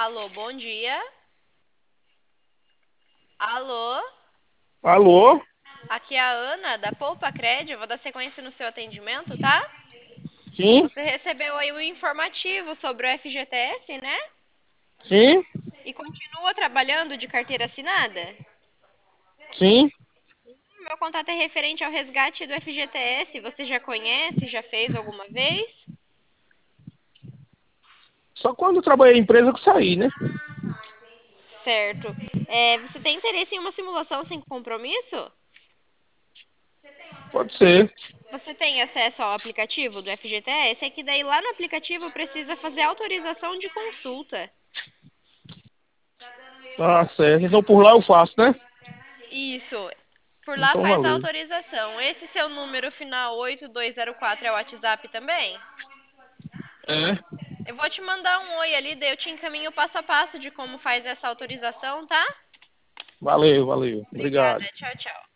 Alô, bom dia. Alô, Alô? aqui é a Ana da Poupa Cred. Eu vou dar sequência no seu atendimento, tá? Sim, Você recebeu aí o informativo sobre o FGTS, né? sim, E continua trabalhando de carteira assinada? sim. Meu contato é referente ao resgate do FGTS. Você já conhece? Já fez alguma vez? Só quando eu trabalhei em empresa que eu saí, né? Certo. Você tem interesse em uma simulação sem compromisso? Pode ser. Você tem acesso ao aplicativo do FGTS? É que daí lá no aplicativo precisa fazer autorização de consulta. Tá certo. Então por lá eu faço, né? Isso. Por lá Então faz a valeu. autorização. Esse seu número final 8204 é o WhatsApp também? É, Eu vou te mandar um oi ali, daí eu te encaminho passo a passo de como faz essa autorização, tá? valeu, valeu. Obrigada. Obrigado. Tchau, tchau.